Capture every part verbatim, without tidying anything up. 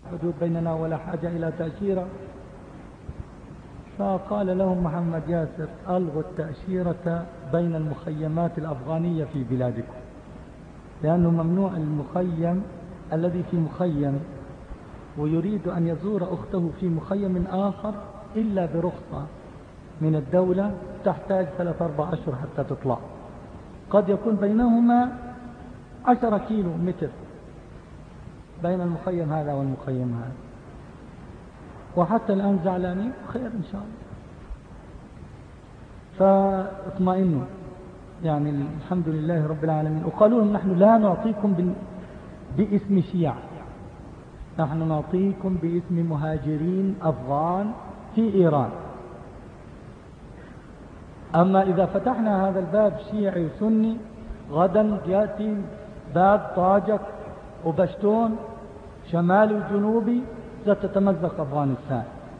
حدود بيننا ولا حاجة إلى تأشيرة. فقال لهم محمد ياسر ألغوا التأشيرة بين المخيمات الأفغانية في بلادكم، لأنه ممنوع المخيم الذي في مخيم ويريد أن يزور أخته في مخيم آخر إلا برخصة من الدولة، تحتاج ثلاث أربع أشهر حتى تطلع، قد يكون بينهما عشرة كيلو متر بين المخيم هذا والمخيم هذا، وحتى الآن زعلانين خير إن شاء الله. فاطمئنوا يعني الحمد لله رب العالمين. وقالوا لهم نحن لا نعطيكم باسم شيعة، نحن نعطيكم باسم مهاجرين أفغان في إيران. أما إذا فتحنا هذا الباب شيعي وسني غدا يأتي باب طاجك وبشتون شمالي وجنوبي، ستتمزق أفغانستان.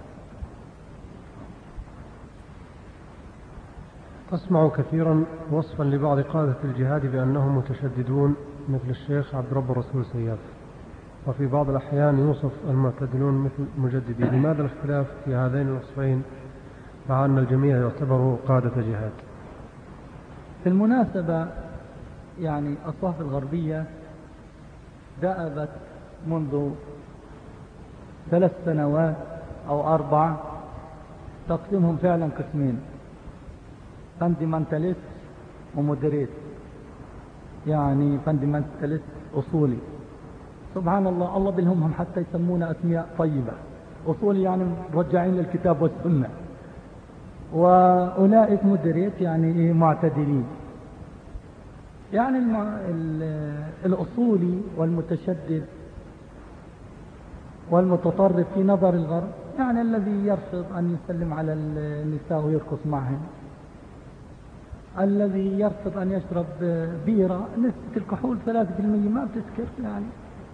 أسمع كثيرا وصفا لبعض قادة الجهاد بأنهم متشددون مثل الشيخ عبد رب الرسول سياف، وفي بعض الأحيان يوصف المعتدلون مثل مجددين. لماذا الاختلاف في هذين الوصفين مع أن الجميع يعتبروا قادة جهاد؟ في المناسبة يعني الصحف الغربية دأبت منذ ثلاث سنوات أو أربع تقسيمهم فعلا قسمين، فاندمنتاليست ومودريت، يعني فاندمنتاليست أصولي. سبحان الله، الله بلهمهم حتى يسمونا أسماء طيبة. أصولي يعني مرجعين للكتاب والسنة، وأولئك مودريت يعني معتدلين. يعني الأصولي والمتشدد والمتطرف في نظر الغرب يعني الذي يرفض أن يسلم على النساء ويرقص معهم، الذي يرفض أن يشرب بيرة نسبة الكحول ثلاثة بالمئة ما بتسكر يعني،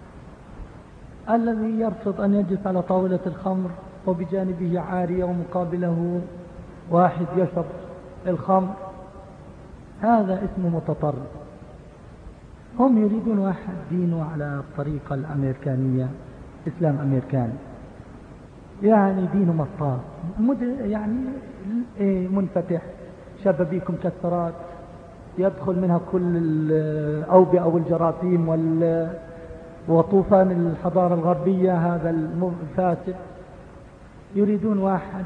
الذي يرفض أن يجلس على طاولة الخمر وبجانبه عارية ومقابله واحد يشرب الخمر، هذا اسمه متطرف. هم يريدون واحد دينه على الطريقة الأمريكانية، إسلام أمريكاني، يعني دينه مطاط يعني منفتح، شبابيك مكسرات يدخل منها كل الأوبئة والجراثيم وطوفان الحضارة الغربية هذا الفاسد. يريدون واحد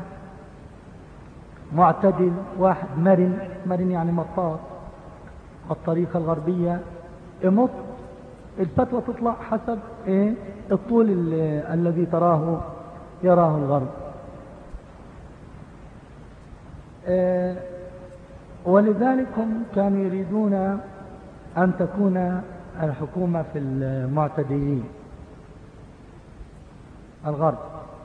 معتدل، واحد مرن، مرن يعني مطاط الطريقة الغربية، يمط الفتوى تطلع حسب إيه الطول الذي تراه يراه الغرب. إيه ولذلك هم كانوا يريدون أن تكون الحكومة في المعتدلين الغرب.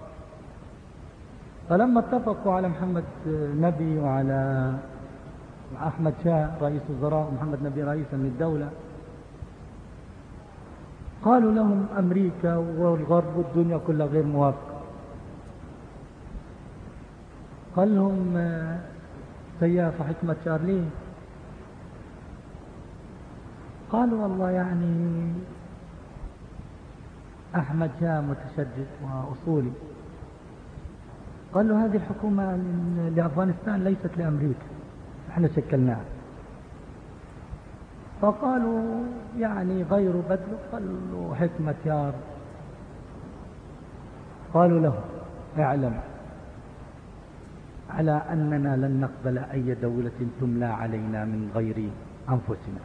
فلما اتفقوا على محمد نبي وعلى أحمد شاه رئيس وزراء ومحمد نبي رئيسا للدولة، قالوا لهم أمريكا والغرب والدنيا كلها غير موافقة. قال لهم سياف حكمة شارلي، قالوا والله يعني أحمد شاه متشدد وأصولي. قال له هذه الحكومة لأفغانستان ليست لأمريكا، احنا شكلناها. فقالوا يعني غير بدل، قالوا حكمة يار. قالوا له اعلم على أننا لن نقبل أي دولة تملى علينا من غير أنفسنا،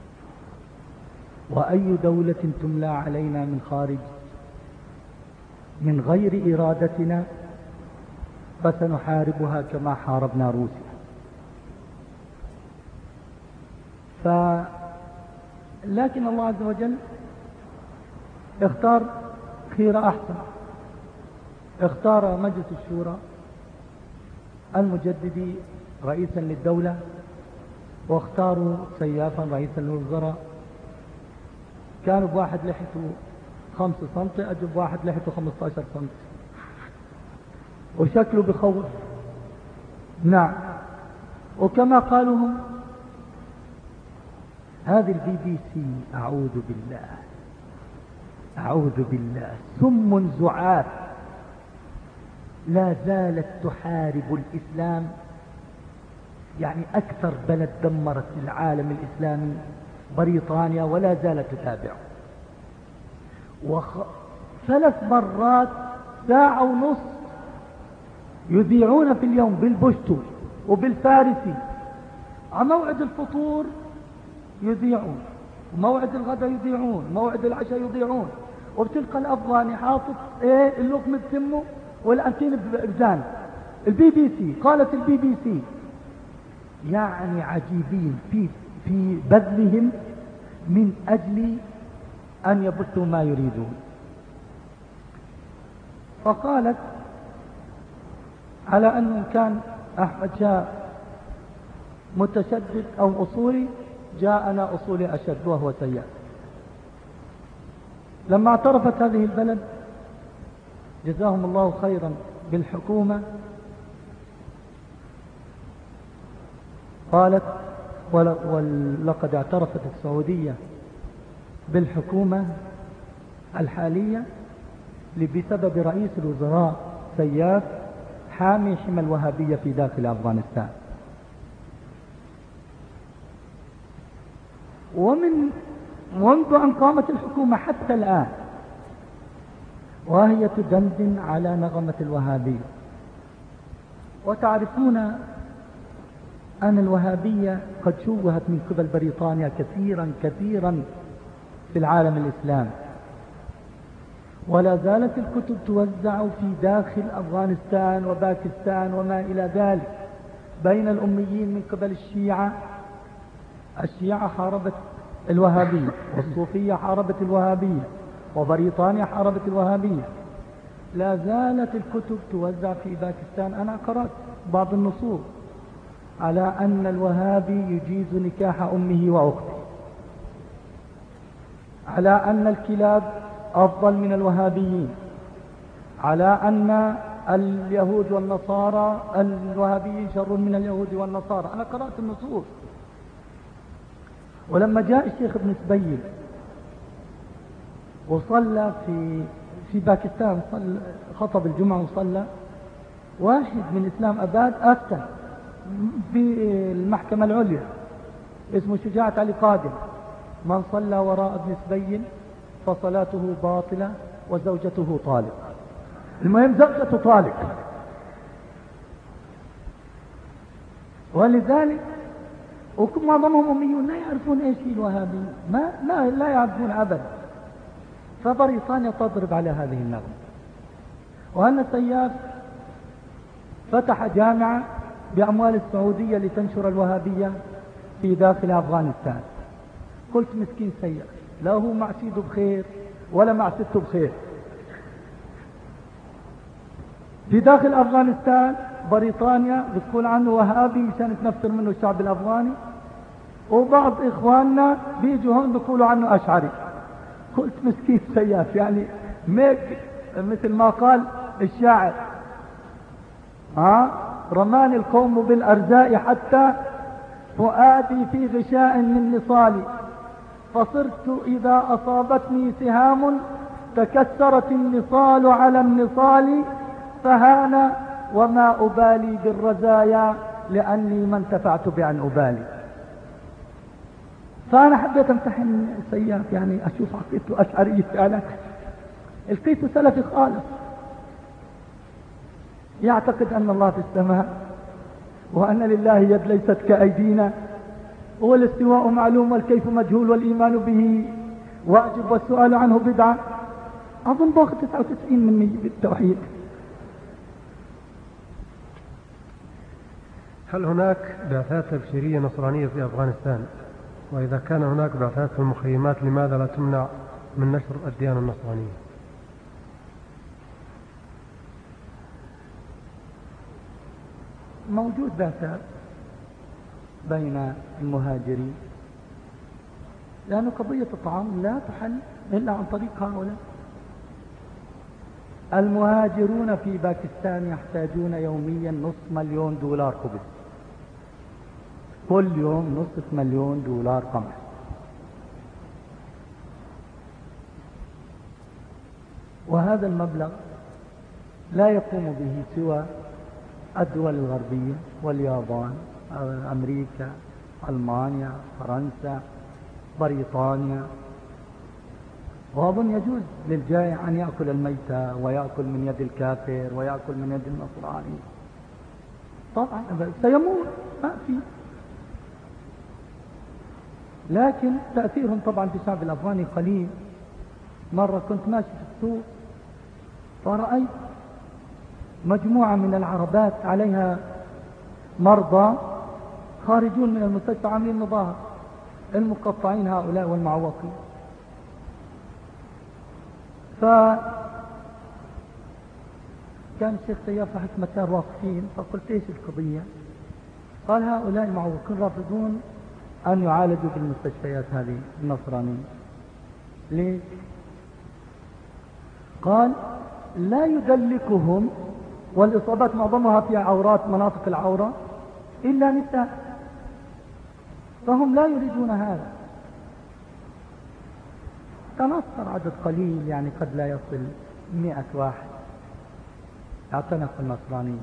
وأي دولة تملى علينا من خارج من غير إرادتنا فسنحاربها كما حاربنا روسيا. ف لكن الله عز وجل اختار خير أحسن، اختار مجلس الشورى المجددي رئيسا للدولة، واختاروا سيافا رئيسا للوزراء. كانوا بواحد لحيته خمسة سنتي، أجوا بواحد لحيته خمسة عشر سنتي، وشكله بخوف. نعم. وكما قالوا هم هذه البي بي سي أعوذ بالله أعوذ بالله، سم زعاف لا زالت تحارب الإسلام. يعني أكثر بلد دمرت العالم الإسلامي بريطانيا ولا زالت تتابعه. وثلاث مرات ساعة ونص يذيعون في اليوم بالبشتو وبالفارسي، على موعد الفطور يذيعون، وموعد الغداء يذيعون، موعد العشاء يذيعون، وبتلقى الأفغاني حاطط ايه اللقمة بسمه والأنتين بزان. البي بي سي قالت البي بي سي يعني عجيبين في في بذلهم من أجل أن يبثوا ما يريدون. فقالت على أنه كان أحمد شاه متشدد أو أصولي، جاءنا أصولي أشد وهو سيئ. لما اعترفت هذه البلد جزاهم الله خيرا بالحكومة، قالت ولقد اعترفت السعودية بالحكومة الحالية بسبب رئيس الوزراء سياف حامي حمى الوهابية في داخل أفغانستان. ومن منذ أن قامت الحكومة حتى الآن وهي تدندن على نغمة الوهابية. وتعرفون أن الوهابية قد شوهت من قبل بريطانيا كثيرا كثيرا في العالم الإسلامي، ولا زالت الكتب توزع في داخل أفغانستان وباكستان وما إلى ذلك بين الأميين من قبل الشيعة. الشيعة حاربت الوهابية، والصوفية حاربت الوهابية، وبريطانيا حاربت الوهابية. لا زالت الكتب توزع في باكستان. أنا قرأت بعض النصوص على أن الوهابي يجيز نكاح أمه وأخته، على أن الكلاب أفضل من الوهابيين، على أن اليهود والنصارى الوهابيين شر من اليهود والنصارى. أنا قرأت النصوص. ولما جاء الشيخ ابن سبيل وصلى في في باكستان، خطب الجمعة وصلى، واحد من إسلام أباد أفتى في المحكمة العليا اسمه شجاعة علي قادم: من صلى وراء ابن سبيل فصلاته باطلة وزوجته طالق. المهم زوجته طالق. ولذلك ومعظمهم أميون لا يعرفون ايش هي الوهابي، ما لا لا يعرفون أبدا. فبريطانيا تضرب على هذه النغمة. وأن سياف فتح جامعة بأموال السعودية لتنشر الوهابية في داخل أفغانستان. قلت مسكين سياف، لا هو مع سيده بخير ولا مع سته بخير. في داخل أفغانستان بريطانيا بتقول عنه وهابي مشان تنفر منه الشعب الأفغاني، وبعض إخواننا بيجوا هون بيقولوا عنه أشعري. قلت مسكين سياف، يعني ميك مثل ما قال الشاعر: ها رماني القوم بالأرزاء حتى فؤادي في غشاء من نصالي، فصرت إذا أصابتني سهام تكسرت النصال على النصال، فهان وما أبالي بالرزايا لأني ما انتفعت بأن أبالي. فأنا حبيت امتحن سياف، يعني أشوف عقيدته أشعرية فعلا. لقيته سلفي خالص، يعتقد أن الله في السماء، وأن لله يد ليست كأيدينا، والاستواء معلوم والكيف مجهول والإيمان به واجب والسؤال عنه بدعة. أظن باخذ تسعة وتسعين من مية بالتوحيد. هل هناك بعثات تبشيرية نصرانية في أفغانستان؟ وإذا كان هناك بعثات في المخيمات لماذا لا تمنع من نشر الديانة النصرانية؟ موجود بعثات بين المهاجرين، لأن قضية الطعام لا تحل إلا عن طريق هؤلاء. المهاجرون في باكستان يحتاجون يوميا نصف مليون دولار خبز، كل يوم نصف مليون دولار قمح. وهذا المبلغ لا يقوم به سوى الدول الغربية واليابان، أمريكا، ألمانيا، فرنسا، بريطانيا. وأظن يجوز للجائع أن يأكل الميتة ويأكل من يد الكافر ويأكل من يد النصراني، طبعا سيموت ما في، لكن تأثيرهم طبعا في الشعب الأفغاني قليل. مرة كنت ماشي في السوق فرأيت مجموعة من العربات عليها مرضى خارجون من المستشفى عاملين مظاهر، المقطعين هؤلاء والمعوقين. فكان الشيخ سياف وحكمة كان واقفين، فقلت ايش القضية؟ قال هؤلاء المعوقين رافضون أن يعالجوا بالمستشفيات هذه النصرانية. ليه؟ قال لا يدلكهم، والإصابات معظمها في عورات مناطق العورة إلا نساء، فهم لا يريدون هذا. تنصر عدد قليل، يعني قد لا يصل مئة واحد اعتنق النصرانية.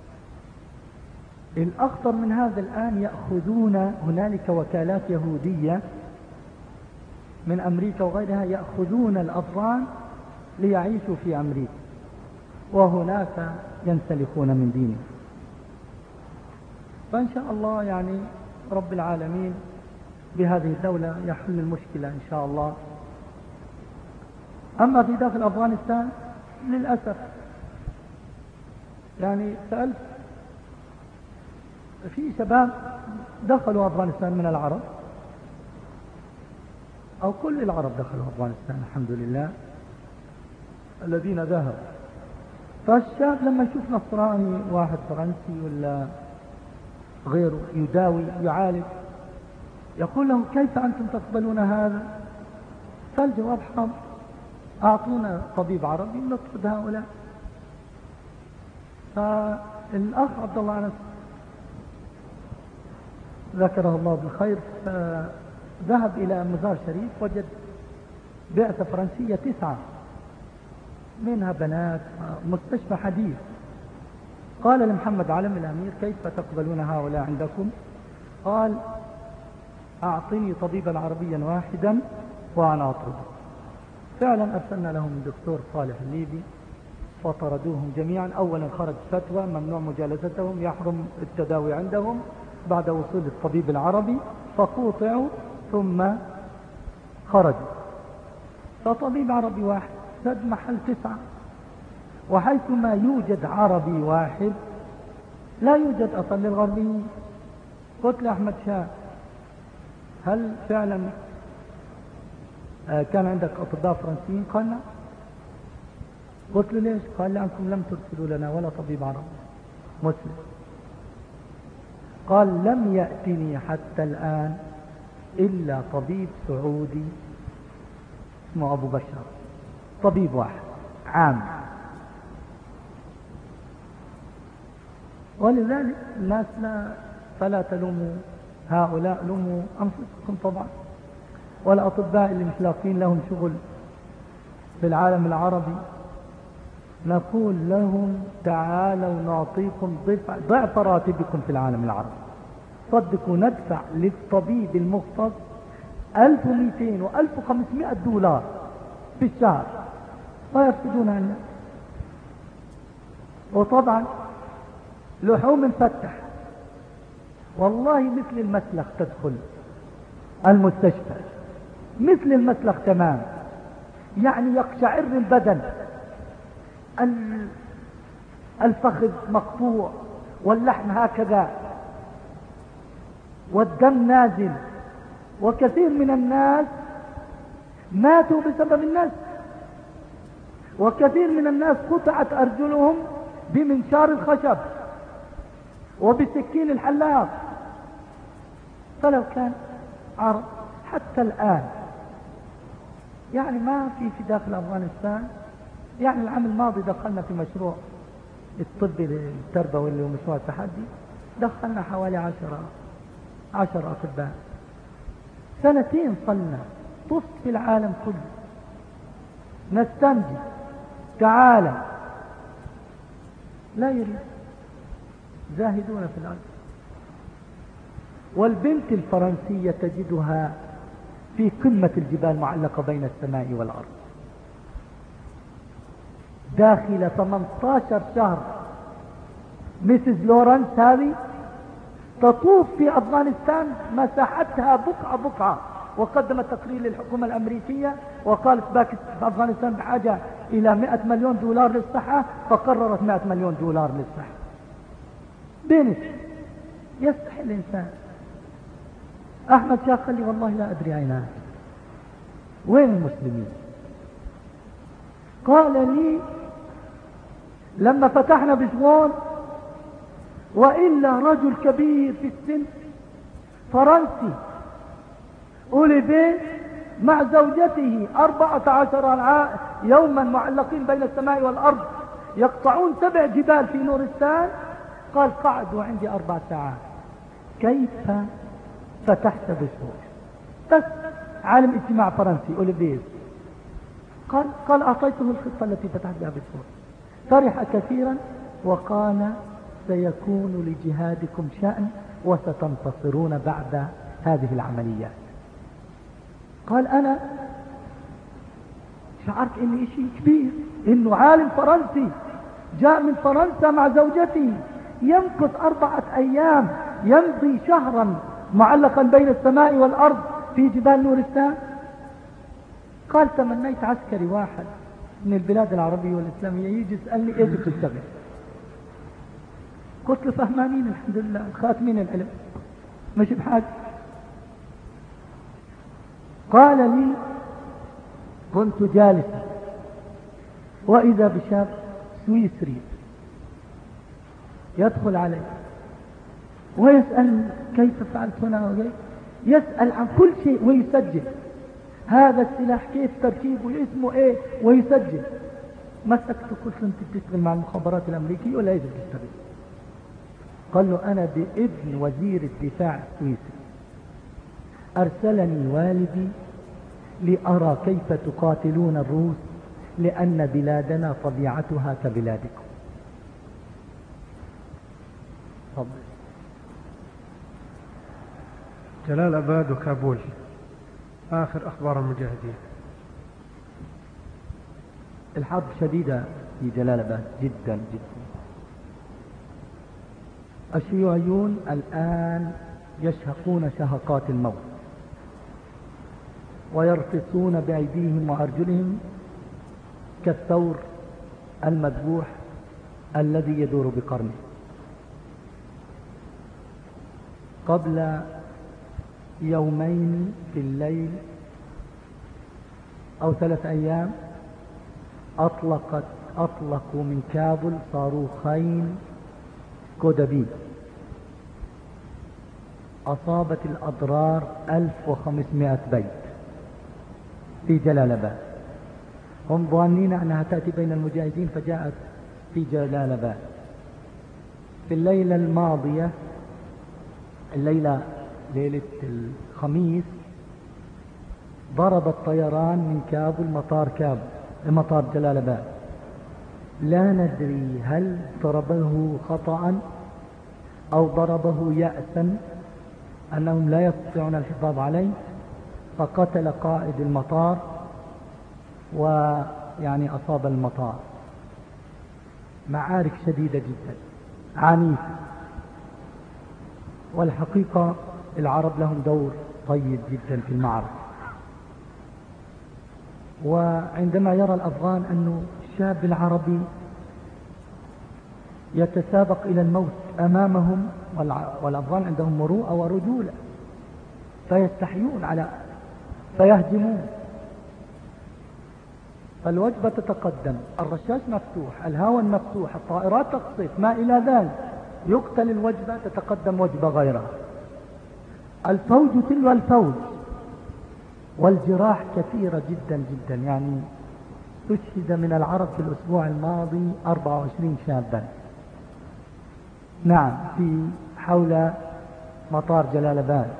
الأخطر من هذا الآن يأخذون، هنالك وكالات يهودية من أمريكا وغيرها يأخذون الأفغان ليعيشوا في أمريكا، وهناك ينسلخون من دينهم. فإن شاء الله يعني رب العالمين بهذه الدولة يحل المشكلة إن شاء الله. أما في داخل أفغانستان للأسف يعني سألت في شباب دخلوا أفغانستان من العرب، أو كل العرب دخلوا أفغانستان الحمد لله الذين ذهبوا. فالشاب لما يشوف نصراني واحد فرنسي ولا غيره يداوي يعالج يقول له كيف أنتم تقبلون هذا؟ فالجواب حاضر، أعطونا طبيب عربي نطرد هؤلاء. فالأخ عبد الله أنس ذكره الله بالخير ذهب إلى مزار شريف، وجد بعثة فرنسية تسعة منها بنات، مستشفى حديث. قال لمحمد علم الأمير كيف تقبلون هؤلاء عندكم؟ قال أعطني طبيبا عربيا واحدا وأنا أطرده. فعلا أرسلنا لهم الدكتور صالح الليبي فطردوهم جميعا. أولا خرج فتوى ممنوع مجالستهم، يحرم التداوي عندهم بعد وصول الطبيب العربي، فقوطعوا ثم خرجوا. فطبيب عربي واحد سد محل تسعة، وحيثما يوجد عربي واحد لا يوجد أصل للغربيين. قلت لأحمد شاه هل فعلا كان عندك أطباء فرنسيين؟ قال لا. قلت له ليش؟ قال لأنكم لم ترسلوا لنا ولا طبيب عربي مسلم. قال لم يأتني حتى الآن إلا طبيب سعودي اسمه أبو بشر، طبيب واحد عام. ولذلك الناس لا فلا تلوموا هؤلاء، لوموا أنفسكم طبعا. والأطباء اللي مش لاقين لهم شغل في العالم العربي نقول لهم تعالوا نعطيكم ضعف ضعف راتبكم في العالم العربي. صدقوا ندفع للطبيب المختص ألف ومئتين وألف وخمسمائة دولار في الشهر ويفقدون عنا. وطبعا لحوم مفتح، والله مثل المسلخ تدخل المستشفى، مثل المسلخ تمام، يعني يقشعر البدن، الفخذ مقطوع واللحم هكذا والدم نازل. وكثير من الناس ماتوا بسبب الناس، وكثير من الناس قطعت أرجلهم بمنشار الخشب وبسكين الحلاق. فلو كان عرب حتى الآن يعني ما في في داخل أفغانستان. يعني العام الماضي دخلنا في مشروع الطب التربوي اللي هو مشروع التحدي، دخلنا حوالي عشرة عشر أطباء. سنتين صلنا طف في العالم كله نستنجي تعالى، لا يريد، زاهدون في الأرض. والبنت الفرنسية تجدها في قمة الجبال معلقة بين السماء والأرض، داخل ثمانية عشر شهر. ميسيس لورنس هذه تطوف في أفغانستان، مساحتها بقعة بقعة، وقدمت تقرير للحكومة الأمريكية وقالت باكستان في أفغانستان بحاجة إلى مئة مليون دولار للصحة، فقررت مئة مليون دولار للصحة. بنت يستحي الإنسان. أحمد شاه قال لي والله لا أدري أين، وين المسلمين؟ قال لي لما فتحنا بشغون وإلا رجل كبير في السن فرنسي أوليفيه مع زوجته أربعة عشر يوما معلقين بين السماء والأرض يقطعون سبع جبال في نورستان. قال قعدوا عندي أربع ساعات. كيف فتحت بشغون؟ بس عالم اجتماع فرنسي أوليفيه قال قال أعطيته الخطة التي فتحت بها بشغون، فرح كثيرا وقال سيكون لجهادكم شأن وستنتصرون بعد هذه العمليات. قال أنا شعرت إني شيء كبير، إنه عالم فرنسي جاء من فرنسا مع زوجته يمكث أربعة أيام، يمضي شهرا معلقا بين السماء والأرض في جبال نورستان. قال تمنيت عسكري واحد من البلاد العربية والإسلامية يجي يسألني ايش بتشتغل. قلت له فهمانين الحمد لله، خاتمين العلم، مش بحاجة. قال لي كنت جالسا وإذا بشاب سويسري يدخل علي ويسأل كيف فعلت هنا وكيف، يسأل عن كل شيء ويسجل هذا السلاح كيف تركيبه اسمه ايه ويسجل. مسكته قلت له انت بتشتغل مع المخابرات الامريكيه ولا ايش بتشتغل؟ قال له انا بابن وزير الدفاع السويسري، ارسلني والدي لارى كيف تقاتلون الروس لان بلادنا طبيعتها كبلادكم. طب جلال أباد وكابول، آخر أخبار المجاهدين. الحرب شديدة في جلال آباد جدا جدا. الشيوعيون الآن يشهقون شهقات الموت ويرقصون بأيديهم وأرجلهم كالثور المذبوح الذي يدور بقرنه. قبل يومين في الليل أو ثلاث أيام أطلقت أطلقوا من كابل صاروخين كودابي، أصابت الأضرار ألف وخمسمائة بيت في جلال آباد. هم ظانين أنها تأتي بين المجاهدين فجاءت في جلال آباد. في الليلة الماضية، الليلة ليلة الخميس، ضرب الطيران من كابل مطار كابل مطار جلال آباد. لا ندري هل ضربه خطأ أو ضربه يأسا أنهم لا يستطيعون الحفاظ عليه، فقتل قائد المطار ويعني أصاب المطار. معارك شديدة جدا عنيفة، والحقيقة العرب لهم دور طيب جدا في المعركة. وعندما يرى الأفغان أن الشاب العربي يتسابق إلى الموت أمامهم، والأفغان عندهم مروءة ورجولة، فيستحيون على فيهجمون. فالوجبة تتقدم، الرشاش مفتوح، الهواء مفتوح، الطائرات تقصف، ما إلى ذلك، يقتل الوجبة تتقدم وجبة غيرها، الفوج تلو الفوج، والجراح كثيرة جدا جدا. يعني استشهد من العرب في الأسبوع الماضي أربعة وعشرين شابا، نعم، في حول مطار جلال آباد،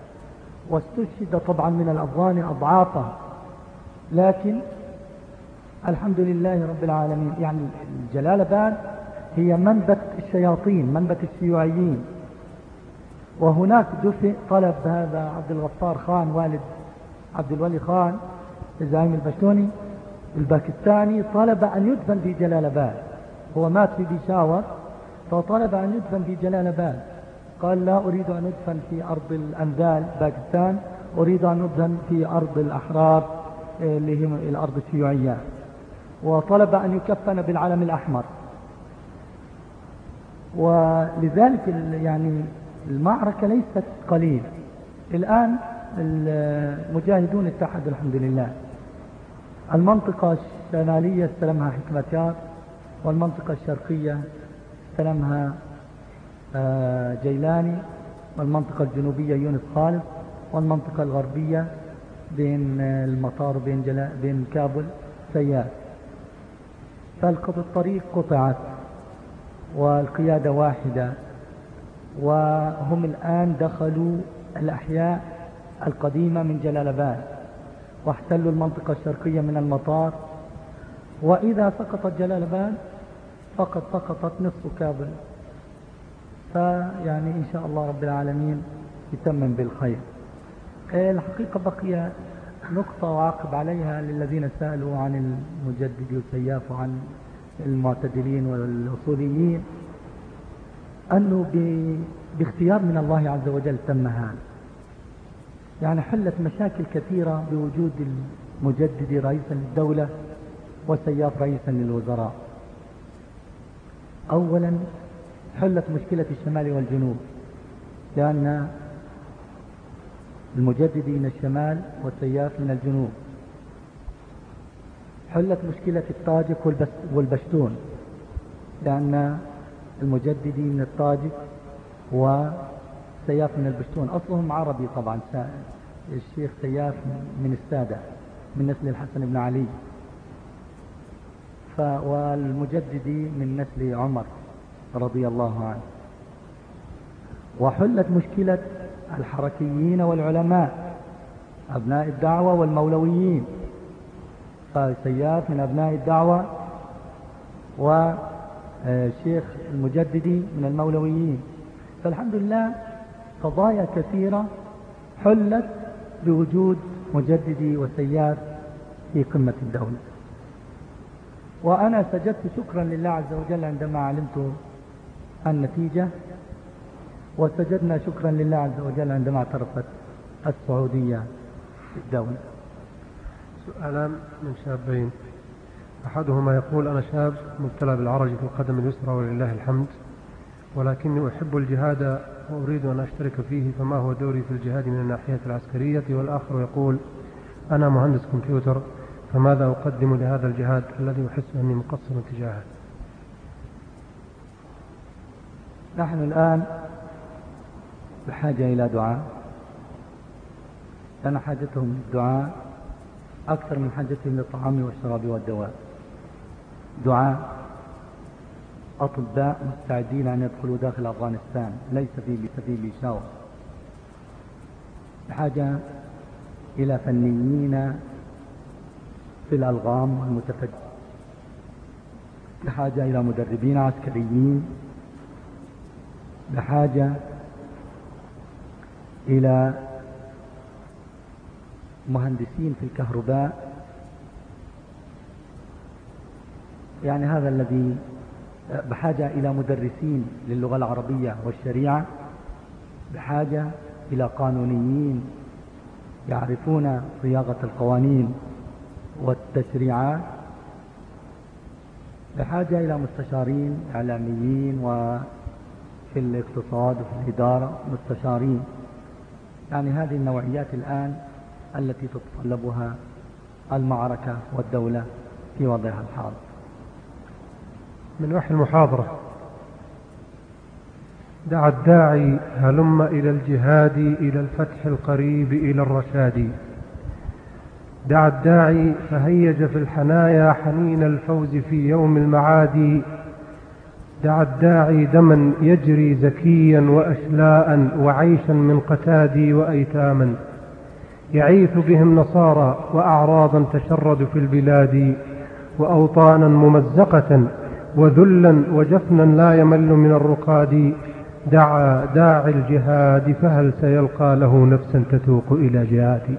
واستشهد طبعا من الأفغان أضعافا، لكن الحمد لله رب العالمين. يعني جلال آباد هي منبت الشياطين، منبت الشيوعيين. وهناك دفئ طلب هذا عبد الغفار خان والد عبد الولي خان الزعيم البشتوني الباكستاني، طلب أن يدفن في جلال آباد. هو مات في بيشاور فطلب أن يدفن في جلال آباد. قال لا أريد أن أدفن في أرض الأنذال باكستان، أريد أن أدفن في أرض الأحرار اللي هي الأرض الشيوعية. وطلب أن يكفن بالعلم الأحمر. ولذلك يعني المعركة ليست قليلة. الآن المجاهدون اتحدوا الحمد لله. المنطقة الشمالية استلمها حكمتيار، والمنطقة الشرقية استلمها جيلاني، والمنطقة الجنوبية يونس خالد، والمنطقة الغربية بين المطار وبين جلا... بين كابل سيار. فالطريق قطعت والقيادة واحدة، وهم الآن دخلوا الأحياء القديمة من جلال آباد واحتلوا المنطقة الشرقية من المطار. وإذا سقطت جلال آباد فقد سقطت نصف كابل. فيعني إن شاء الله رب العالمين يتمم بالخير. الحقيقة بقي نقطة وعاقب عليها للذين سألوا عن المجدد وسياف وعن المعتدلين والأصوليين، أنه باختيار من الله عز وجل تم هذا. يعني حلت مشاكل كثيرة بوجود المجدد رئيسا للدولة وسياف رئيسا للوزراء. أولا حلت مشكلة الشمال والجنوب، لأن المجدد من الشمال والسياف من الجنوب. حلت مشكلة الطاجك والبشتون، لأن المجدد من الطاجك وسياف من البشتون. أصلهم عربي طبعا. الشيخ سياف من السادة من نسل الحسن بن علي، والمجدد من نسل عمر رضي الله عنه. وحلت مشكلة الحركيين والعلماء أبناء الدعوة والمولويين، فسياف من أبناء الدعوة وشيخ المجددي من المولويين. فالحمد لله قضايا كثيرة حلت بوجود مجددي وسياف في قمة الدولة. وأنا سجدت شكرا لله عز وجل عندما علمت النتيجة، وسجدنا شكرا لله عز وجل عندما اعترفت السعودية بالدولة. سؤالان من شابين، أحدهما يقول: أنا شاب مبتلى بالعرج في القدم اليسرى ولله الحمد، ولكني أحب الجهاد وأريد أن أشترك فيه، فما هو دوري في الجهاد من الناحية العسكرية؟ والآخر يقول: أنا مهندس كمبيوتر، فماذا أقدم لهذا الجهاد الذي أحس أني مقصر تجاهه؟ نحن الآن بحاجة إلى دعاء، لأن حاجتهم للدعاء أكثر من حاجتهم للطعام والشراب والدواء. دعاء أطباء مستعدين أن يدخلوا داخل أفغانستان، ليس في سبيل بيشاور. بحاجة إلى فنيين في الألغام والمتفجر، بحاجة إلى مدربين عسكريين، بحاجة إلى مهندسين في الكهرباء. يعني هذا الذي بحاجة إلى مدرسين للغة العربية والشريعة، بحاجة إلى قانونيين يعرفون صياغة القوانين والتشريعات، بحاجة إلى مستشارين إعلاميين وفي الاقتصاد وفي الإدارة مستشارين. يعني هذه النوعيات الآن التي تتطلبها المعركة والدولة في وضعها الحاضر. من وحي المحاضرة: دعا الداعي هلم إلى الجهاد، إلى الفتح القريب، إلى الرشاد. دعا الداعي فهيج في الحنايا حنين الفوز في يوم المعاد. دعا الداعي دما يجري زكيا وأشلاء، وعيشا من قتادي وأيتاما، يعيث بهم نصارى وأعراضا تشرد في البلاد. وأوطانا ممزقة وذلا وجفنا لا يمل من الرقاد. دعا داعي الجهاد فهل سيلقى له نفسا تتوق إلى جهاد.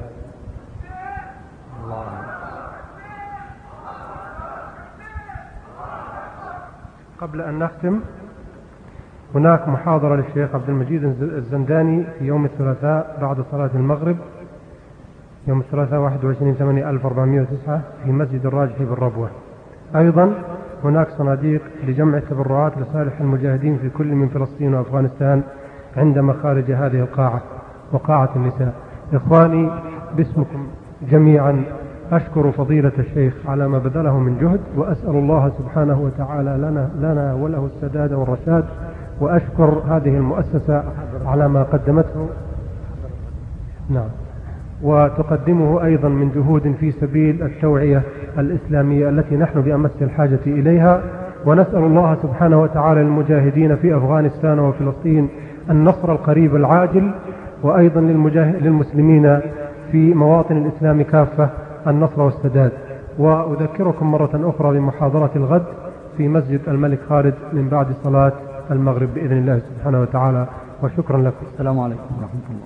قبل أن نختم، هناك محاضرة للشيخ عبد المجيد الزنداني في يوم الثلاثاء بعد صلاة المغرب، يوم الثلاثاء واحد وعشرين ثمانية ألف وأربعمائة وتسعة في مسجد الراجحي بالربوة. أيضا هناك صناديق لجمع التبرعات لصالح المجاهدين في كل من فلسطين وأفغانستان عند مخارج هذه القاعة وقاعة النساء. إخواني، باسمكم جميعا أشكر فضيلة الشيخ على ما بذله من جهد، وأسأل الله سبحانه وتعالى لنا, لنا وله السداد والرشاد، وأشكر هذه المؤسسة على ما قدمته نعم وتقدمه أيضا من جهود في سبيل التوعية الإسلامية التي نحن بأمس الحاجة إليها. ونسأل الله سبحانه وتعالى للمجاهدين في أفغانستان وفلسطين النصر القريب العاجل، وأيضا للمسلمين في مواطن الإسلام كافة النصر والسداد. وأذكركم مرة أخرى بمحاضرة الغد في مسجد الملك خالد من بعد صلاة المغرب بإذن الله سبحانه وتعالى، وشكرا لكم. السلام عليكم ورحمة الله.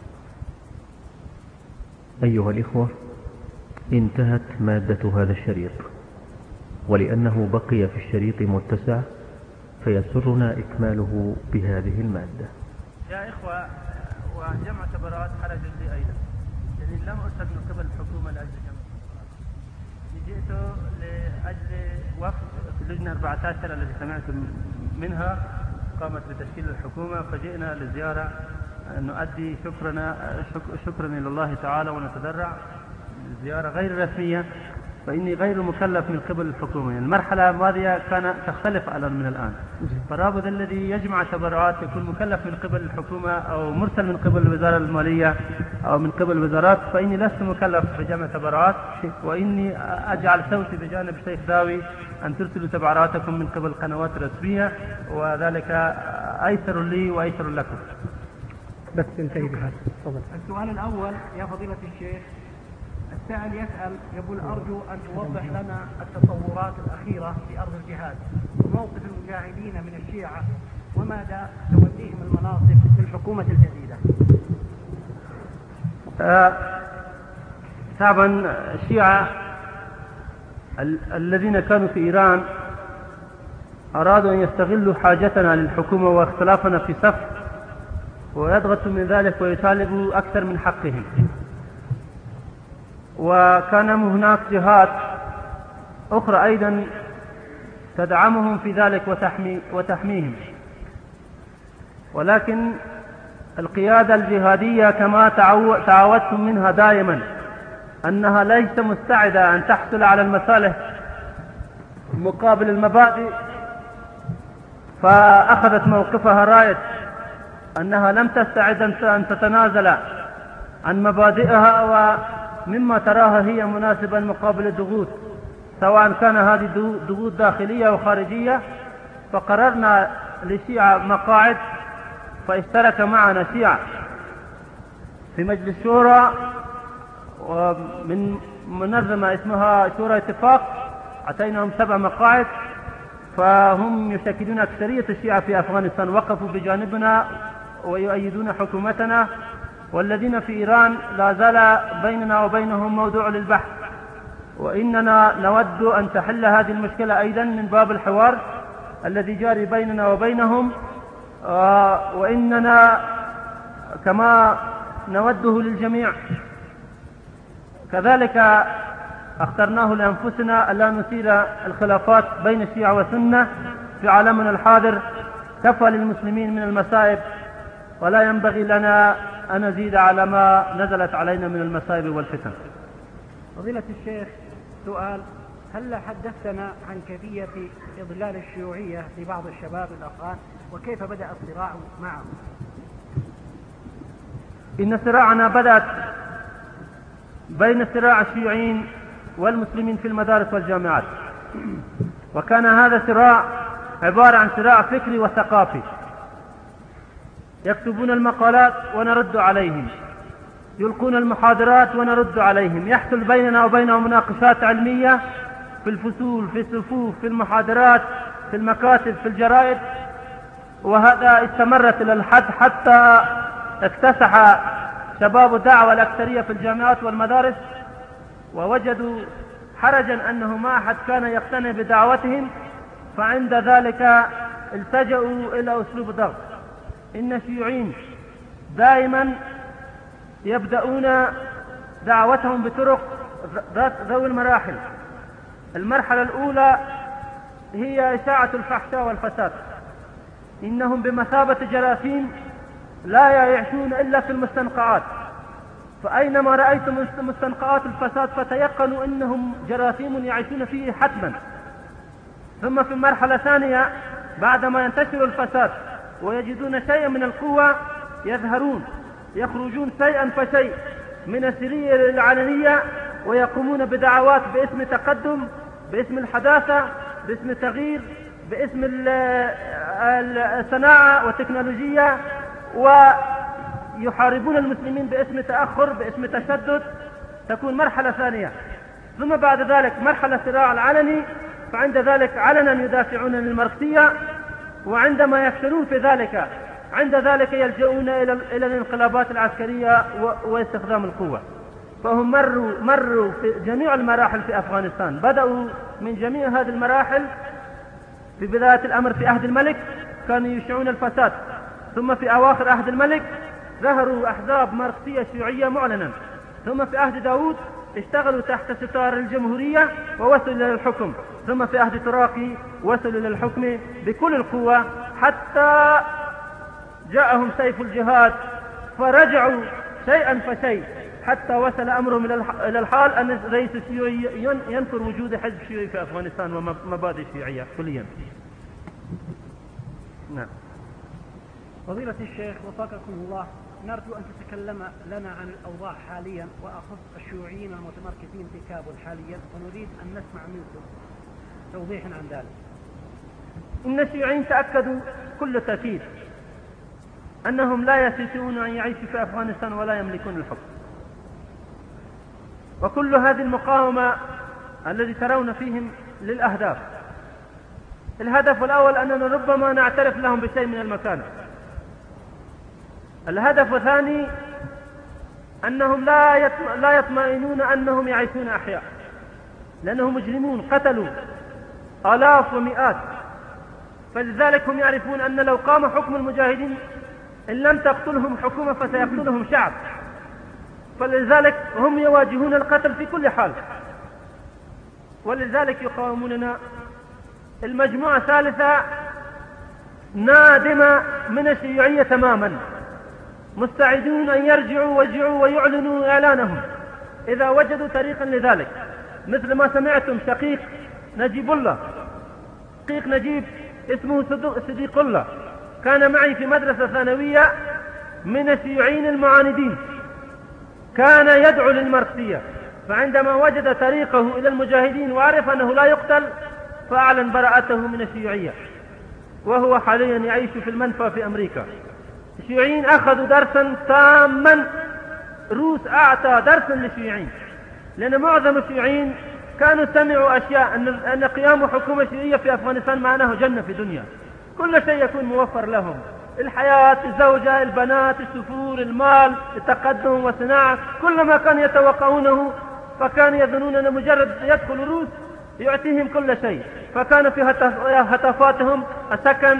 أيها الإخوة، انتهت مادة هذا الشريط، ولأنه بقي في الشريط متسع فيسرنا إكماله بهذه المادة. يا إخوة، وجمع تبرعات حرج لي أيضا، يعني لم أرسل من قبل الحكومة لأجل جمع تبرعات، جئت لأجل وفد اللجنة أربعة عشر التي سمعتم منها قامت بتشكيل الحكومة، فجئنا لزيارة نؤدي شكرنا شكرا إلى الله تعالى ونتضرع. زيارة غير رسمية، فإني غير مكلف من قبل الحكومة. يعني المرحلة الماضية كان تختلف الآن من الآن، فالرابط الذي يجمع تبرعات يكون مكلف من قبل الحكومة أو مرسل من قبل الوزارة المالية أو من قبل الوزارات، فإني لست مكلف بجمع تبرعات، وإني أجعل صوتي بجانب الشيخ داوي أن ترسلوا تبرعاتكم من قبل القنوات الرسمية، وذلك أيسر لي وأيسر لكم. بس تنتهي بهذا. تفضل. السؤال الأول يا فضيلة الشيخ، السائل يسأل يقول أرجو أن توضح لنا التطورات الأخيرة في أرض الجهاد وموقف المجاهدين من الشيعة ومدى توليهم المناصب في الحكومة الجديدة. آه طبعا الشيعة ال الذين كانوا في إيران أرادوا أن يستغلوا حاجتنا للحكومة واختلافنا في صف ويضغطوا من ذلك ويطالبوا أكثر من حقهم. وكان هناك جهات أخرى أيضا تدعمهم في ذلك وتحمي وتحميهم، ولكن القيادة الجهادية كما تعودتم منها دائما أنها ليست مستعدة أن تحصل على المصالح مقابل المبادئ، فأخذت موقفها راية أنها لم تستعد أن تتنازل عن مبادئها ومما تراها هي مناسبا مقابل الضغوط، سواء كان هذه ضغوط داخلية وخارجية. فقررنا للشيعة مقاعد، فاشترك معنا شيعة في مجلس شورى ومن منظمة اسمها شورى اتفاق، أعطيناهم سبع مقاعد، فهم يشكلون أكثرية الشيعة في أفغانستان، وقفوا بجانبنا ويؤيدون حكومتنا. والذين في إيران لا زال بيننا وبينهم موضوع للبحث، وإننا نود أن تحل هذه المشكلة أيضا من باب الحوار الذي جاري بيننا وبينهم، وإننا كما نوده للجميع كذلك اخترناه لأنفسنا ألا نثير الخلافات بين الشيعة والسنة في عالمنا الحاضر. كفى للمسلمين من المصائب، ولا ينبغي لنا أن نزيد على ما نزلت علينا من المصائب والفتن. فضيلة الشيخ، سؤال: هل حدثتنا عن كيفية إضلال الشيوعية لبعض الشباب الأفغان، وكيف بدأ الصراع معهم؟ إن صراعنا بدأت بين صراع الشيوعيين والمسلمين في المدارس والجامعات، وكان هذا صراع عبارة عن صراع فكري وثقافي. يكتبون المقالات ونرد عليهم، يلقون المحاضرات ونرد عليهم، يحصل بيننا وبينهم مناقشات علمية في الفصول، في الصفوف، في المحاضرات، في المكاتب، في الجرائد، وهذا استمرت إلى الحد حتى اكتسح شباب الدعوة الأكثرية في الجامعات والمدارس، ووجدوا حرجا أنه ما أحد كان يقتنع بدعوتهم، فعند ذلك التجأوا إلى أسلوب ضغط. إن الشيوعيين دائما يبدأون دعوتهم بطرق ذات ذوي المراحل. المرحلة الأولى هي إشاعة الفحشاء والفساد. إنهم بمثابة جراثيم لا يعيشون إلا في المستنقعات، فأينما رأيتم مستنقعات الفساد فتيقنوا إنهم جراثيم يعيشون فيه حتما. ثم في المرحلة ثانية بعدما ينتشر الفساد ويجدون شيئا من القوة يظهرون، يخرجون شيئا فشيء من السرية العلنية ويقومون بدعوات باسم تقدم، باسم الحداثة، باسم التغيير، باسم الصناعة والتكنولوجيا، ويحاربون المسلمين باسم تأخر، باسم تشدد. تكون مرحلة ثانية. ثم بعد ذلك مرحلة صراع العلني، فعند ذلك علنا يدافعون عن الماركسية، وعندما يفشلون في ذلك عند ذلك يلجؤون إلى إلى الانقلابات العسكرية واستخدام القوة. فهم مروا مروا في جميع المراحل في أفغانستان، بدأوا من جميع هذه المراحل. في بداية الأمر في عهد الملك كانوا يشيعون الفساد، ثم في أواخر عهد الملك ظهروا أحزاب ماركسية شيوعية معلنا، ثم في عهد داود اشتغلوا تحت ستار الجمهورية ووصلوا إلى الحكم، ثم في عهد تراقي وصلوا إلى الحكم بكل القوة حتى جاءهم سيف الجهاد فرجعوا شيئا فشيء حتى وصل أمرهم إلى الحال أن الرئيس الشيوعي ينكر وجود حزب شيوعي في أفغانستان ومبادئ شيوعية كليا. نعم. فضيلة الشيخ وفقكم الله، نرجو أن تتكلم لنا عن الأوضاع حاليا وأخص الشيوعيين المتمركزين في كابول حاليا، ونريد أن نسمع منكم توضيحا عن ذلك. إن الشيوعيين تأكدوا كل تأكيد أنهم لا يستطيعون أن يعيشوا في أفغانستان ولا يملكون الحكم. وكل هذه المقاومة الذي ترون فيهم للأهداف. الهدف الأول أننا ربما نعترف لهم بشيء من المكانة. الهدف الثاني أنهم لا لا يطمئنون أنهم يعيشون أحياء، لأنهم مجرمون قتلوا آلاف ومئات، فلذلك هم يعرفون أن لو قام حكم المجاهدين إن لم تقتلهم حكومة فسيقتلهم شعب، فلذلك هم يواجهون القتل في كل حال، ولذلك يقاوموننا. المجموعة الثالثة نادمة من الشيوعية تماما، مستعدون أن يرجعوا ويرجعوا ويعلنوا إعلانهم إذا وجدوا طريقا لذلك، مثل ما سمعتم شقيق نجيب الله، شقيق نجيب اسمه صديق الله، كان معي في مدرسة ثانوية من الشيوعيين المعاندين، كان يدعو للماركسية، فعندما وجد طريقه إلى المجاهدين وعرف أنه لا يقتل فأعلن براءته من الشيوعية، وهو حاليا يعيش في المنفى في أمريكا. الشيوعيين أخذوا درسا تاما، روس أعطى درسا للشيوعيين، لأن معظم الشيوعيين كانوا سمعوا أشياء أن, أن قيام حكومة شيوعية في أفغانستان معناه جنة في دنيا، كل شيء يكون موفر لهم، الحياة، الزوجة، البنات، السفور، المال، التقدم والصناعة، كل ما كانوا يتوقعونه، فكانوا يظنون أن مجرد يدخل الروس يعطيهم كل شيء، فكان في هتافاتهم السكن،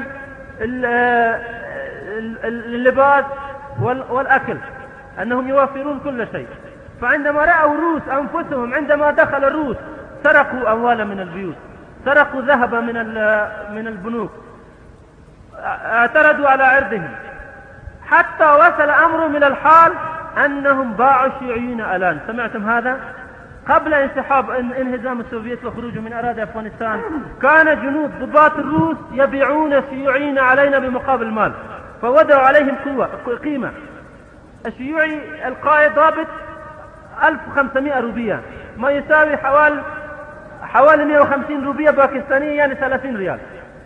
اللباس والأكل، أنهم يوفرون كل شيء. فعندما رأوا الروس أنفسهم عندما دخل الروس سرقوا أموالا من البيوت، سرقوا ذهبا من من البنوك، اعترضوا على عرضهم، حتى وصل أمرهم إلى الحال أنهم باعوا الشيوعيين الآن. سمعتم هذا؟ قبل انسحاب انهزام السوفيت وخروجهم من أراضي أفغانستان كان جنود ضباط الروس يبيعون الشيوعيين علينا بمقابل مال، فوضعوا عليهم قوة قيمة. الشيوعي القائد ضابط ألف وخمسمائة روبية، ما يساوي حوالي حوالي مئة وخمسين روبية باكستانية، يعني ثلاثين ريال.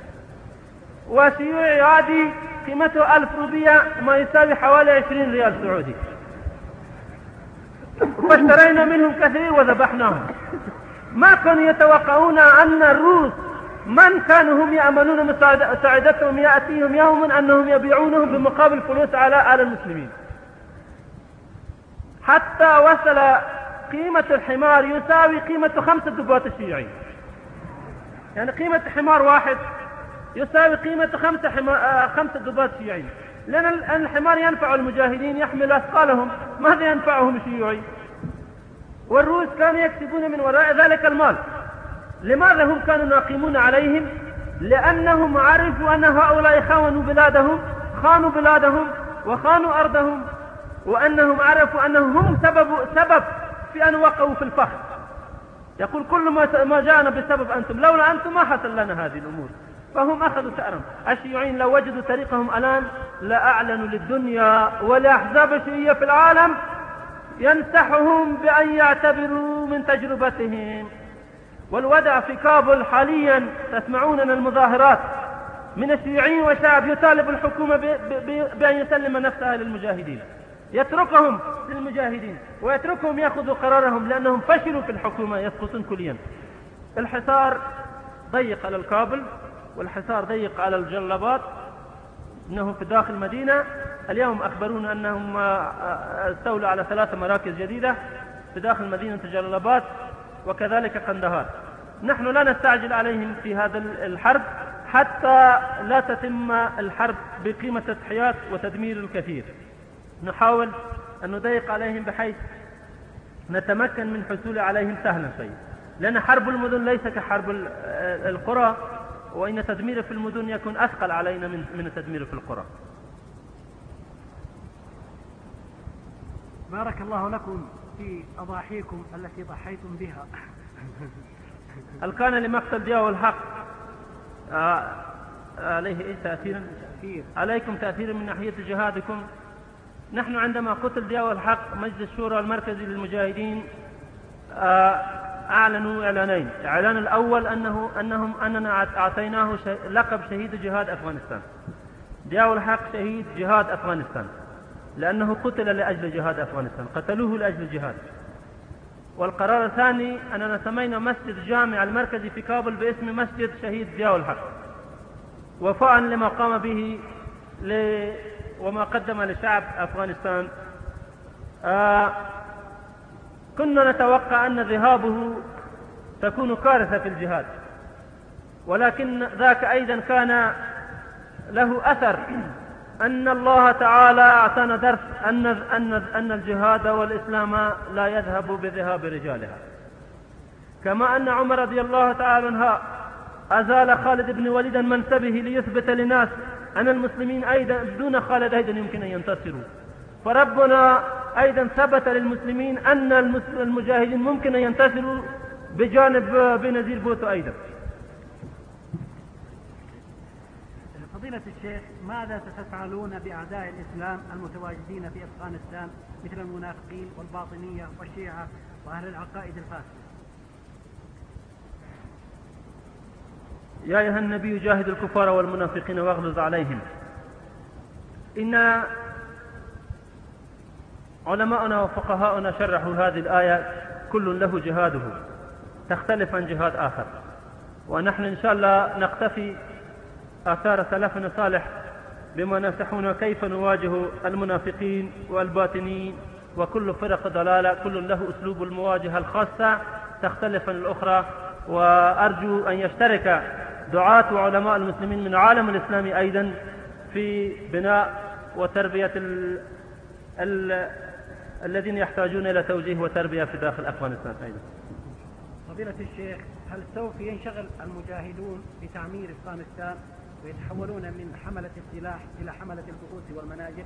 وشيوعي عادي قيمته ألف روبية، ما يساوي حوالي عشرين ريال سعودي. فاشترينا منهم كثير وذبحناهم. ما كانوا يتوقعون أن الروس من كانوا هم يأملون مساعدتهم يأتيهم يوم أنهم يبيعونهم بمقابل فلوس على على المسلمين. حتى وصل قيمة الحمار يساوي قيمة خمسة دبات الشيوعيين، يعني قيمة حمار واحد يساوي قيمة خمسة حمار خمسة دبات شيوعيين، لأن الحمار ينفع المجاهدين يحمل أثقالهم، ماذا ينفعهم الشيوعي؟ والروس كانوا يكسبون من وراء ذلك المال. لماذا هم كانوا ناقمون عليهم؟ لأنهم عرفوا أن هؤلاء خانوا بلادهم خانوا بلادهم وخانوا أرضهم، وأنهم عرفوا أنهم هم سبب سبب في أن وقعوا في الفخر. يقول كل ما جاءنا بسبب أنتم، لولا أنتم ما حصل لنا هذه الأمور. فهم أخذوا ثأرهم. الشيوعيين لو وجدوا طريقهم الآن لأعلنوا للدنيا والأحزاب الشيوعية في العالم ينصحهم بأن يعتبروا من تجربتهم. والوضع في كابول حاليا تسمعون أن المظاهرات من الشيوعيين وشعب يطالب الحكومة بأن يسلم نفسها للمجاهدين، يتركهم للمجاهدين ويتركهم يأخذوا قرارهم، لأنهم فشلوا في الحكومة يسقطون كليا. الحصار ضيق على الكابل، والحصار ضيق على الجلبات، انه في داخل المدينة. اليوم اخبرونا انهم استولوا على ثلاث مراكز جديدة في داخل مدينة جلبات وكذلك قندهار. نحن لا نستعجل عليهم في هذا الحرب حتى لا تتم الحرب بقيمة تضحيات وتدمير الكثير. نحاول ان نضيق عليهم بحيث نتمكن من حصول عليهم سهلا شيء، لأن حرب المدن ليس كحرب القرى، وإن تدمير في المدن يكون أثقل علينا من من التدمير في القرى. بارك الله لكم في أضاحيكم التي ضحيتم بها. هل كان لمقتل ضياء الحق آه عليه إيه تأثير؟ عليكم تأثير من ناحية جهادكم؟ نحن عندما قتل ضياء الحق مجلس الشورى المركزي للمجاهدين آه أعلنوا إعلانين. الإعلان الأول أنه أنهم أننا أعطيناه لقب شهيد جهاد أفغانستان. ضياء الحق شهيد جهاد أفغانستان لأنه قتل لأجل جهاد أفغانستان، قتلوه لأجل الجهاد. والقرار الثاني أننا سمينا مسجد جامع المركزي في كابل باسم مسجد شهيد ضياء الحق، وفاء لما قام به ل... وما قدم لشعب أفغانستان. آه كنا نتوقع أن ذهابه تكون كارثة في الجهاد، ولكن ذاك أيضا كان له أثر، أن الله تعالى أعطانا درس أن أن أن الجهاد والإسلام لا يذهب بذهاب رجالها. كما أن عمر رضي الله تعالى عنه أزال خالد بن وليد عن منصبه ليثبت للناس أن المسلمين أيضا دون خالد أيضا يمكن أن ينتصروا، فربنا أيضا ثبت للمسلمين أن المجاهدين ممكن أن ينتصروا بجانب بنزير بوتو أيضا. فضيلة الشيخ، ماذا ستفعلون بأعداء الإسلام المتواجدين في أفغانستان مثل المنافقين والباطنية والشيعة وأهل العقائد الفاسدة؟ يا أيها النبي جاهد الكفار والمنافقين واغلظ عليهم. إن علماءنا وفقهاؤنا شرحوا هذه الآية كل له جهاده تختلف عن جهاد آخر، ونحن إن شاء الله نقتفي آثار سلفنا صالح بما نصحون كيف نواجه المنافقين والباطنين وكل فرق ضلالة، كل له أسلوب المواجهة الخاصة تختلف عن الأخرى. وأرجو أن يشترك دعاة وعلماء المسلمين من العالم الإسلامي أيضا في بناء وتربية ال ال الذين يحتاجون إلى توجيه وتربية في داخل أفغانستان أيضا. فضيلة الشيخ، هل سوف ينشغل المجاهدون بتعمير أفغانستان ويتحولون من حملة السلاح إلى حملة الكؤوس والمناجم؟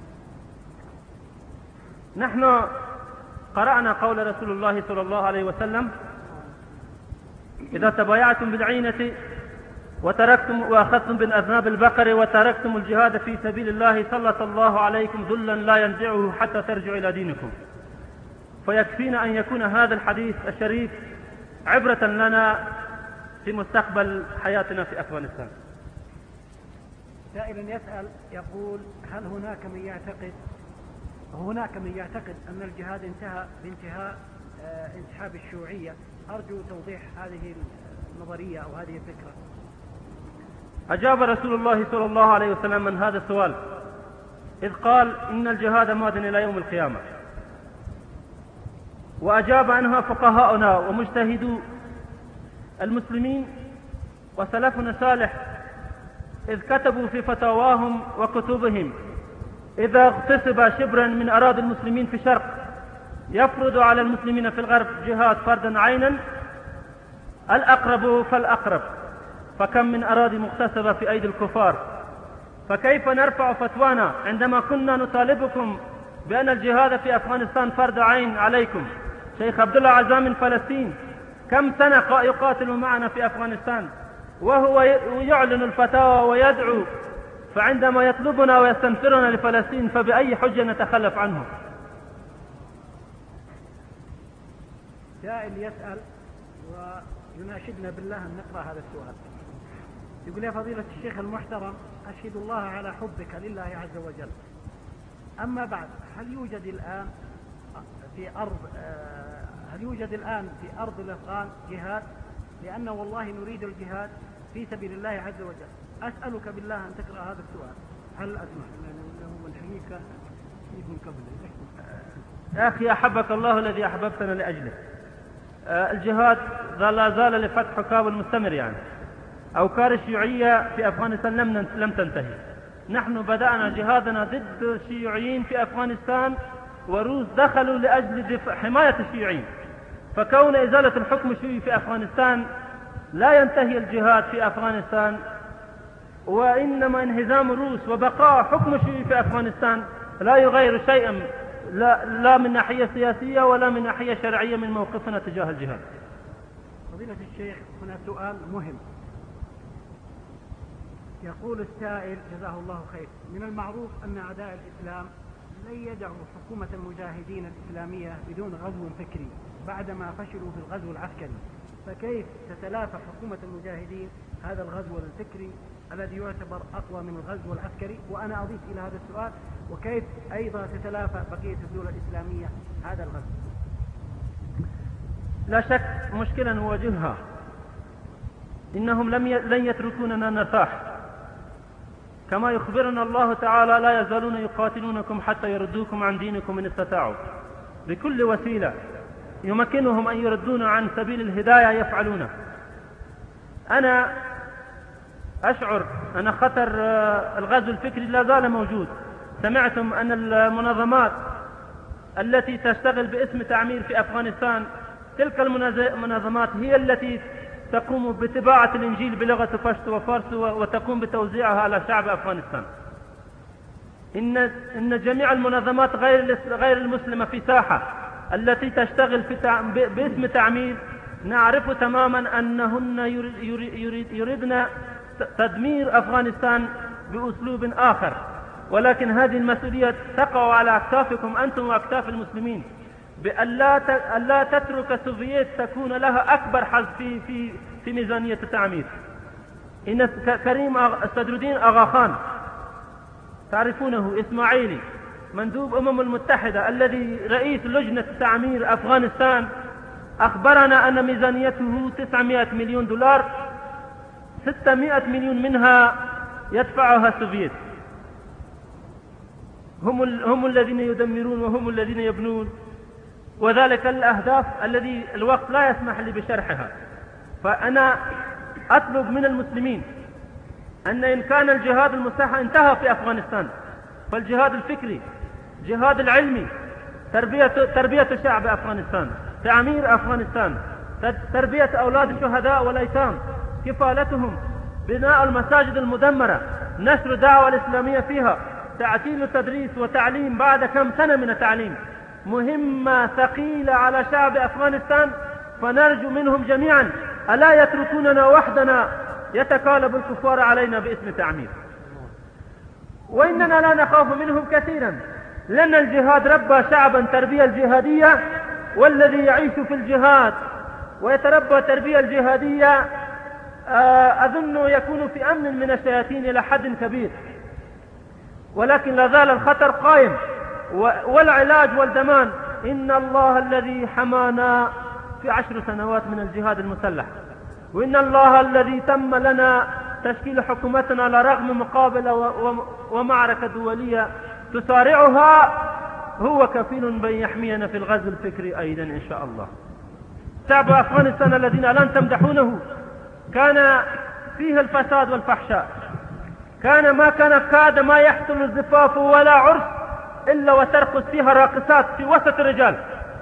نحن قرأنا قول رسول الله صلى الله عليه وسلم: إذا تبايعتم بالعينة وتركتم وأخذتم بالأذناب البقر وتركتم الجهاد في سبيل الله سلط الله عليكم ذلا لا ينزعه حتى ترجعوا إلى دينكم. فيكفينا أن يكون هذا الحديث الشريف عبرة لنا في مستقبل حياتنا في أفغانستان. سائل يسأل يقول: هل هناك من يعتقد هناك من يعتقد أن الجهاد انتهى بانتهاء انسحاب الشيوعية أرجو توضيح هذه النظرية أو هذه الفكرة. أجاب رسول الله صلى الله عليه وسلم من هذا السؤال إذ قال إن الجهاد ماد إلى يوم القيامة، وأجاب عنها فقهاؤنا ومجتهدو المسلمين وسلفنا صالح إذ كتبوا في فتاواهم وكتبهم إذا اغتصب شبرا من أراضي المسلمين في الشرق يفرض على المسلمين في الغرب جهاد فردا عينا الأقرب فالأقرب، فكم من أراضي مغتصبة في أيدي الكفار، فكيف نرفع فتوانا عندما كنا نطالبكم بأن الجهاد في أفغانستان فرض عين عليكم؟ شيخ عبد الله عزام من فلسطين كم سنة يقاتل معنا في أفغانستان وهو يعلن الفتاوى ويدعو، فعندما يطلبنا ويستنفرنا لفلسطين فبأي حجة نتخلف عنه؟ سائل يسأل ويناشدنا بالله أن نقرأ هذا السؤال. يقول: يا فضيلة الشيخ المحترم، أشهد الله على حبك لله عز وجل، أما بعد، هل يوجد الآن في أرض هل يوجد الآن في أرض الأفغان جهاد؟ لأن والله نريد الجهاد في سبيل الله عز وجل. أسألك بالله أن تقرأ هذا السؤال. هل أسمح له الحقيقة من قبل؟ يا أخي أحبك الله الذي أحببتنا لأجله. الجهاد لا زال لفتح كابل مستمر، يعني أوكار الشيوعية في أفغانستان لم لم تنتهي. نحن بدأنا جهادنا ضد الشيوعيين في أفغانستان، وروس دخلوا لأجل حماية الشيوعيين، فكون إزالة الحكم الشيوعي في أفغانستان لا ينتهي الجهاد في أفغانستان، وإنما انهزام الروس وبقاء حكم الشيوعي في أفغانستان لا يغير شيئا، لا, لا من ناحية سياسية ولا من ناحية شرعية من موقفنا تجاه الجهاد. فضيلة الشيخ، هنا سؤال مهم. يقول السائل جزاه الله خير: من المعروف أن أعداء الإسلام لن يدعوا حكومة المجاهدين الإسلامية بدون غزو فكري بعدما فشلوا في الغزو العسكري، فكيف تتلافى حكومة المجاهدين هذا الغزو الفكري الذي يعتبر أقوى من الغزو العسكري؟ وأنا أضيف إلى هذا السؤال: وكيف أيضا تتلافى بقية الدول الإسلامية هذا الغزو؟ لا شك مشكلة نواجهها، إنهم لم ي... لن يتركوننا نرتاح، كما يخبرنا الله تعالى: لا يزالون يقاتلونكم حتى يردوكم عن دينكم إن استطاعوا. بكل وسيلة يمكنهم أن يردونا عن سبيل الهداية يفعلونه. أنا أشعر أن خطر الغزو الفكري لا زال موجود. سمعتم أن المنظمات التي تشتغل باسم تعمير في أفغانستان، تلك المنظمات هي التي تقوم بطباعة الإنجيل بلغة بشتو وفارسو وتقوم بتوزيعها على شعب أفغانستان. إن إن جميع المنظمات غير غير المسلمة في ساحة التي تشتغل في باسم تعمير، نعرف تماما أنهن يريدن تدمير أفغانستان بأسلوب آخر، ولكن هذه المسؤولية تقع على أكتافكم أنتم وأكتاف المسلمين، بألا تترك السوفييت تكون لها أكبر حظ في في في ميزانية التعمير. إن كريم الصدرالدين أغا خان، تعرفونه، إسماعيلي، مندوب أمم المتحدة الذي رئيس لجنة تعمير أفغانستان، أخبرنا أن ميزانيته تسعمائة مليون دولار، ستمائة مليون منها يدفعها السوفييت. هم هم الذين يدمرون وهم الذين يبنون، وذلك الأهداف الذي الوقت لا يسمح لي بشرحها. فأنا أطلب من المسلمين أن إن كان الجهاد المسلح انتهى في أفغانستان، فالجهاد الفكري، جهاد العلمي، تربية تربية شعب أفغانستان، تعمير أفغانستان، تربية أولاد الشهداء والأيتام، كفالتهم، بناء المساجد المدمرة، نشر دعوة الإسلامية فيها، تعتيل تدريس وتعليم بعد كم سنة من التعليم، مهمة ثقيلة على شعب أفغانستان. فنرجو منهم جميعا ألا يتركوننا وحدنا يتكالب الكفار علينا باسم تعمير. وإننا لا نخاف منهم كثيرا، لأن الجهاد ربى شعبا تربية الجهادية، والذي يعيش في الجهاد ويتربى تربية الجهادية أظن يكون في أمن من الشياطين إلى حد كبير، ولكن لا زال الخطر قائم. والعلاج والدمان، إن الله الذي حمانا في عشر سنوات من الجهاد المسلح. وإن الله الذي تم لنا تشكيل حكومتنا على رغم مقابلة ومعركة دولية تسارعها هو كفيل بأن يحمينا في الغزو الفكري أيضا إن شاء الله. شعب أفغانستان الذين الآن تمدحونه كان فيه الفساد والفحشاء، كان ما كان كاد ما يحصل الزفاف ولا عرس إلا وترقص فيها راقصات في وسط الرجال،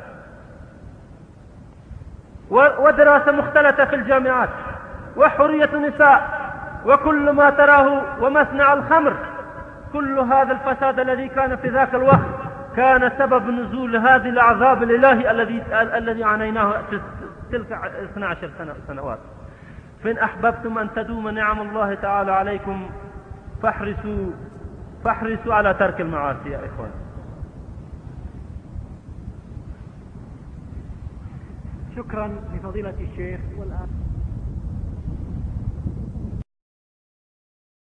ودراسة مختلطة في الجامعات، وحرية النساء، وكل ما تراه ومصنع الخمر. كل هذا الفساد الذي كان في ذاك الوقت كان سبب نزول هذه العذاب الإلهي الذي الذي عانيناه تلك اثنتي عشرة سنوات. فإن أحببتم أن تدوم نعم الله تعالى عليكم فاحرصوا فاحرصوا على ترك المعاصي يا إخوان. شكرا لفضيلة الشيخ. والآن